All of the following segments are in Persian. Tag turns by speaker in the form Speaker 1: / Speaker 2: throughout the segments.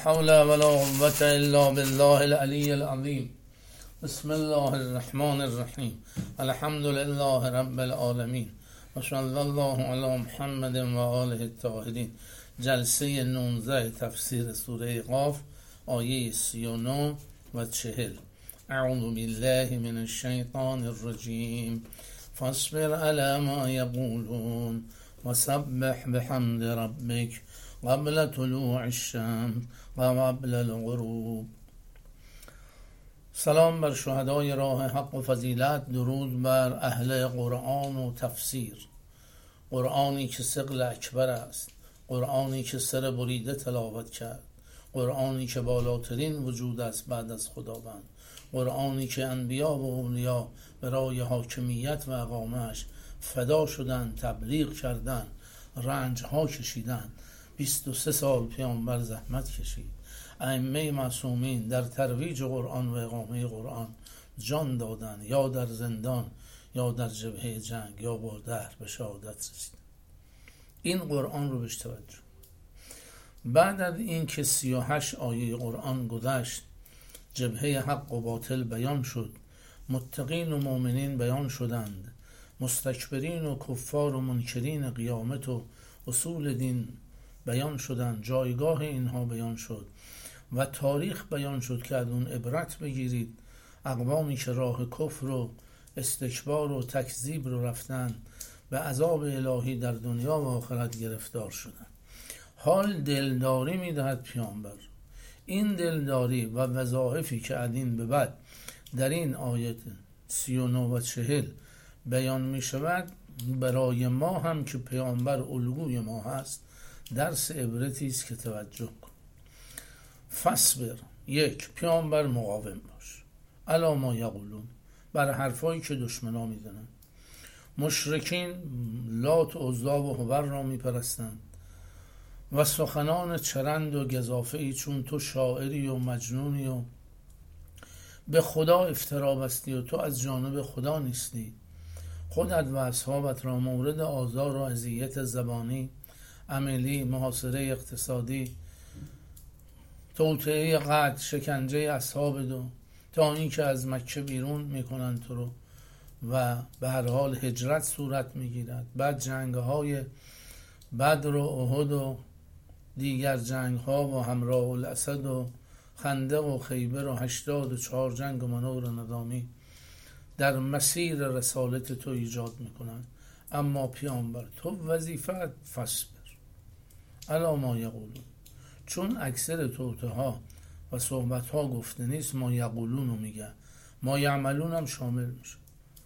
Speaker 1: حول ولا قوة الا بالله العلی العظیم. بسم الله الرحمن الرحیم. الحمد لله رب العالمین و صلی الله علی محمد و آله الطاهرین. جلسه 19 تفسیر سوره قاف، آیه 39 و 40. اعوذ بالله من الشیطان الرجیم. فاصبر علی ما یقولون وسبح بحمد ربک قبل طلوع الشمس و قبل الغروب. سلام بر شهدای راه حق و فضیلت، درود بر اهل قرآن و تفسیر. قرآنی که ثقل اکبر است، قرآنی که سر بریده تلاوت کرد، قرآنی که بالاترین وجود است بعد از خداوند، قرآنی که انبیا و اولیا برای حاکمیت و اقامهش فدا شدند، تبلیغ کردند، رنجها کشیدند. 23 سال پیامبر زحمت کشید. ائمه معصومین در ترویج قرآن و اقامه قرآن جان دادند، یا در زندان یا در جبهه جنگ یا با دهر به شهادت رسید. این قرآن رو بهش توجه. بعد از این که 38 آیه قرآن گذشت، جبهه حق و باطل بیان شد، متقین و مؤمنین بیان شدند، مستکبرین و کفار و منکرین قیامت و اصول دین بیان شدند، جایگاه اینها بیان شد و تاریخ بیان شد که از اون عبرت بگیرید. اقوامی که راه کفر و استکبار و تکذیب رو رفتن به عذاب الهی در دنیا و آخرت گرفتار شدند. حال دلداری میدهد پیامبر. این دلداری و وظایفی که از این به بعد در این آیت 39 و 40 بیان می شود، برای ما هم که پیامبر الگوی ما هست درس عبرتی است که توجه کن. فاصبر، یک، پیامبر مقاوم باش علی ما یقولون، بر حرفایی که دشمنا میزنند. مشرکین لات و عزی و هبل را میپرستند و سخنان چرند و گزافه‌ای چون تو شاعری و مجنونی و به خدا افترا بستی و تو از جانب خدا نیستی. خودت و اصحابت را مورد آزار و اذیت زبانی، عملی، محاصره اقتصادی، توطئه قتل، شکنجه اصحاب دو تا این که از مکه بیرون میکنن تو رو و به هر حال هجرت صورت میگیرد. بعد جنگ های بدر و احد و دیگر جنگ ها و همراه الاسد و خندق و خیبر و 84 جنگ و منور نظامی در مسیر رسالت تو ایجاد میکنن. اما پیامبر تو وظیفت فاصبر علی ما یقولون، چون اکثر توطئه ها و صحبت ها گفته نیست، ما یقولون رو میگن، ما یعملون هم شامل میشه.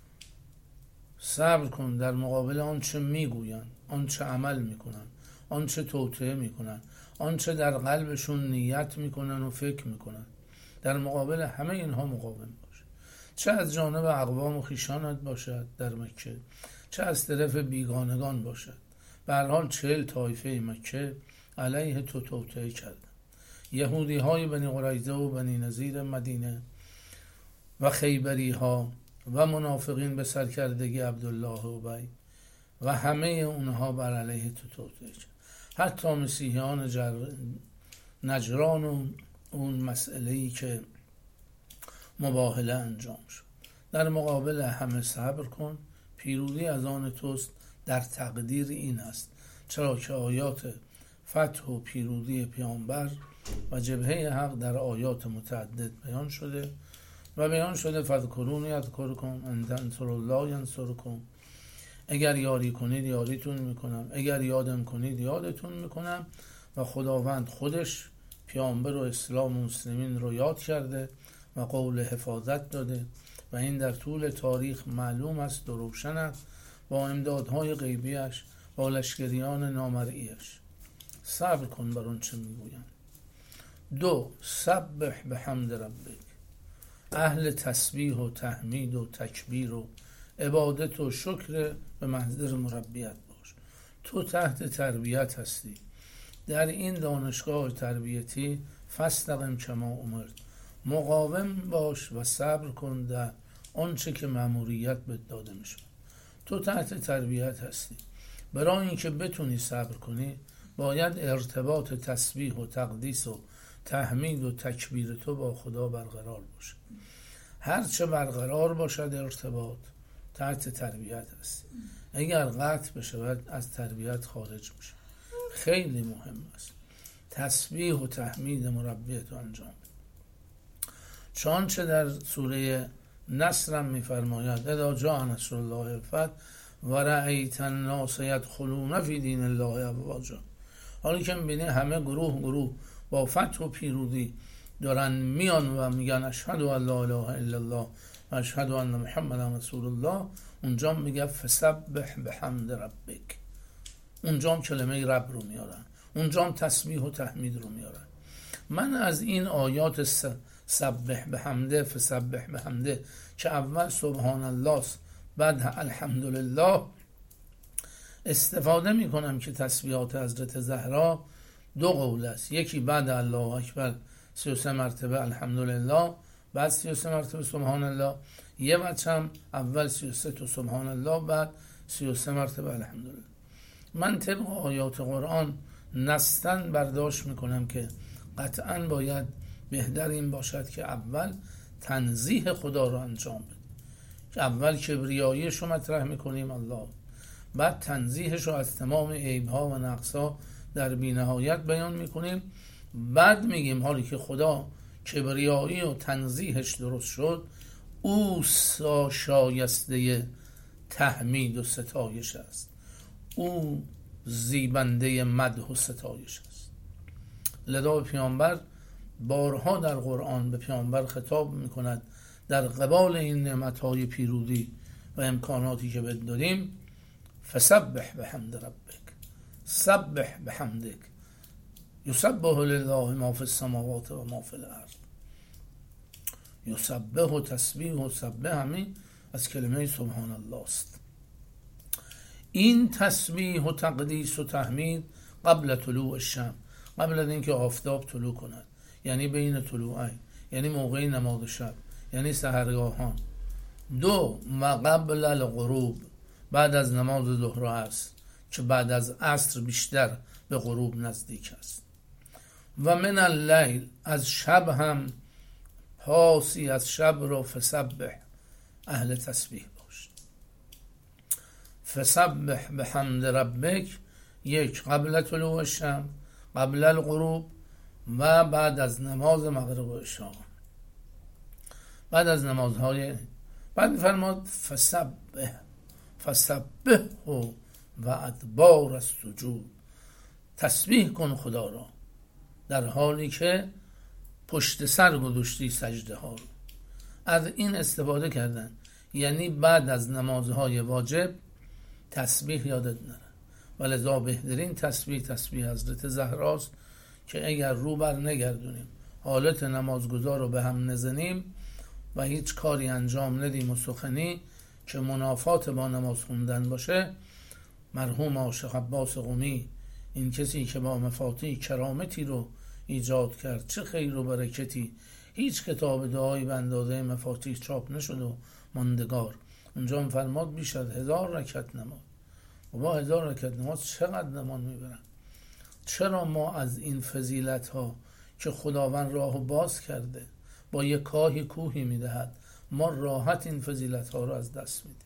Speaker 1: صبر کن در مقابل آنچه میگوین، آنچه عمل میکنن، آنچه توطئه میکنن، آنچه در قلبشون نیت میکنن و فکر میکنن. در مقابل همه اینها مقاوم باش، چه از جانب اقوام و خویشانت باشد در مکه، چه از طرف بیگانگان باشد. به هر حال 40 طایفه مکه علیه تو توطئه کردند. یهودی های بنی قریظه و بنی نضیر مدینه و خیبری ها و منافقین به سرکردگی عبدالله ابی و همه اونها بر علیه تو توطئه کردند. حتی مسیحیان نجران و اون مسئله‌ای که مباهله انجام شد. در مقابل همه صبر کن، پیروزی از آن توست. در تقدیر این است، چرا که آیات فتح و پیروزی پیامبر و جبهه حق در آیات متعدد بیان شده و بیان شده فذکرونی اذکرکم ان تنصروا الله ینصرکم، اگر یاری کنید یاریتون میکنم، اگر یادم کنید یادتون میکنم. و خداوند خودش پیامبر و اسلام و مسلمین رو یاد کرده و قول حفاظت داده و این در طول تاریخ معلوم است و روشن است با امدادهای غیبیش، با لشکریان نامرئیش. صبر کن بر اون چه میگویند. 2. سبح بحمد ربک، اهل تسبیح و تحمید و تکبیر و عبادت و شکر به محضر مربیت باش. تو تحت تربیت هستی. در این دانشگاه تربیتی فاستقم کما امرت، مقاوم باش و صبر کن در آنچه که مأموریت بهت داده میشه. تو تحت تربیت هستی. برای اینکه بتونی صبر کنی باید ارتباط تسبیح و تقدیس و تحمید و تکبیر تو با خدا برقرار باشه. هرچه برقرار باشد ارتباط تحت تربیت است. اگر قطع بشه باید از تربیت خارج بشه. خیلی مهم است تسبیح و تحمید مربی تو انجام بده. چنانچه در سوره نصر میفرماید اذا جاء نصر الله والفتح و رأیت الناس یدخلون فی دین الله افواجا. حالا که میبینی همه گروه با فتح و پیروزی دارن میان و میگن اشهد ان لا اله الا الله و اشهد ان محمدا رسول الله، اونجا میگه فسبح بحمد ربک. اونجا هم کلمه رب رو میارن، اونجا هم تسبیح و تحمید رو میارن. من از این آیات سبح بحمده فسبح بحمده که اول سبحان الله بعد الحمدلله استفاده میکنم که تسبیحات حضرت زهرا دو قول است. یکی بعد الله اکبر 33 مرتبه الحمدلله، بعد 33 مرتبه سبحان الله. یه بچه هم اول 33 تو سبحان الله بعد 33 مرتبه الحمدلله. من طبق آیات قرآن نستن برداشت میکنم که قطعا باید بهتر این باشد که اول تنزیه خدا رو انجام بده، که اول کبریاییش رو مطرح میکنیم الله، بعد تنزیهش رو از تمام عیبها و نقصها در بی‌نهایت بیان میکنیم، بعد میگیم حالی که خدا کبریایی و تنزیهش درست شد او شایسته تحمید و ستایش است، او زیبنده مدح و ستایش است. لذا پیامبر بارها در قرآن به پیامبر خطاب میکند در قبال این نعمتهای پیروزی و امکاناتی که بهت دادیم فسبح بحمد ربک، سبح بحمدک، یسبح لله ما فی السماوات و ما فی الارض. یسبح و تسبیح و سبح همین از کلمه سبحان الله است. این تسبیح و تقدیس و تحمید قبل طلوع الشمس، قبل از اینکه آفتاب طلوع کند، یعنی بین طلوعین، یعنی موقع نماز شب، یعنی سحرگاهان. دو و قبل الغروب، بعد از نماز ظهر است که بعد از عصر بیشتر به غروب نزدیک است. و من اللیل، از شب هم پاسی از شب رو فسبح، اهل تسبیح باش. فسبح بحمد ربک، یک قبل طلوع الشمس، قبل الغروب و بعد از نماز مغرب و عشا، بعد از نمازهای. بعد فرماد فسبح و ادبار السجود، تسبیح کن خدا را در حالی که پشت سر گذاشتی سجده ها رو. از این استفاده کردن، یعنی بعد از نمازهای واجب تسبیح یادت نره. ولذا بهترین تسبیح حضرت زهراست که اگر رو بر نگردونیم، حالت نمازگزار رو به هم نزنیم و هیچ کاری انجام ندیم و سخنی که منافات با نماز خوندن باشه، مرحوم عاشق عباس قمی، این کسی که با مفاتیح کرامتی رو ایجاد کرد، چه خیر و برکتی، هیچ کتاب دعایی به اندازه مفاتیح چاپ نشد و ماندگار. اونجا هم فرماد بیش از 1000 رکعت نماز. و با 1000 رکعت نماز چقدر نماز میبرن؟ چرا ما از این فضیلت ها که خداوند راهو باز کرده با یک کاهی کوهی میدهد، ما راحت این فضیلت ها رو از دست میدیم؟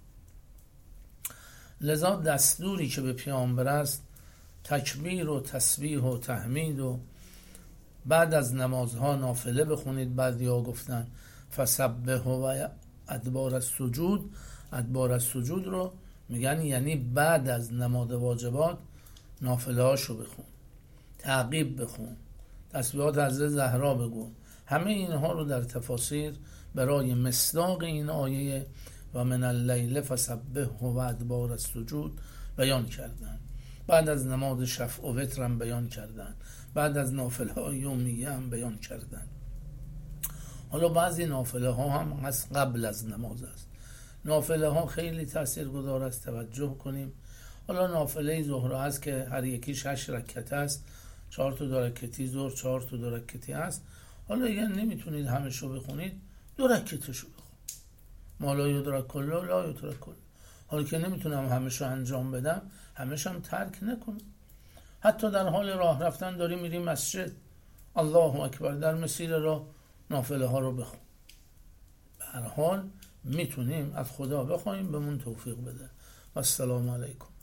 Speaker 1: لذا دستوری که به پیامبر است تکبیر و تسبیح و تحمید و بعد از نمازها نافله بخونید. بعضیا گفتن فسبح و ادبار السجود، ادبار السجود رو میگن یعنی بعد از نماز واجبات نافله هاشو بخون، تعقیب بخون، تسبیحات حضرت زهرا بگو. همه اینها رو در تفاسیر برای مصداق این آیه و من اللیل فسبح و ادبار السجود بیان کردن. بعد از نماز شفع و وتر هم بیان کردن، بعد از نافله های یومیه هم بیان کردن. حالا بعضی نافله ها هم از قبل از نماز است. نافله ها خیلی تاثیرگذار است، توجه کنیم. حالا نافله ظهر است که هر یکیش 8 رکعت است، 4 تا 2 رکعتی ظهر، 4 تا 2 رکعتی است. حالا اگر نمیتونید همشو بخونید 2 رکعتشو بخون. ما لا یدرک کله لا یترک کله. حالا که نمیتونم همشو انجام بدم، همش هم ترک نکنم. حتی در حال راه رفتن داری میری مسجد، الله اکبر در مسیر را نافله ها رو بخون. به هر حال میتونیم از خدا بخوایم بهمون توفیق بده. و السلام علیکم.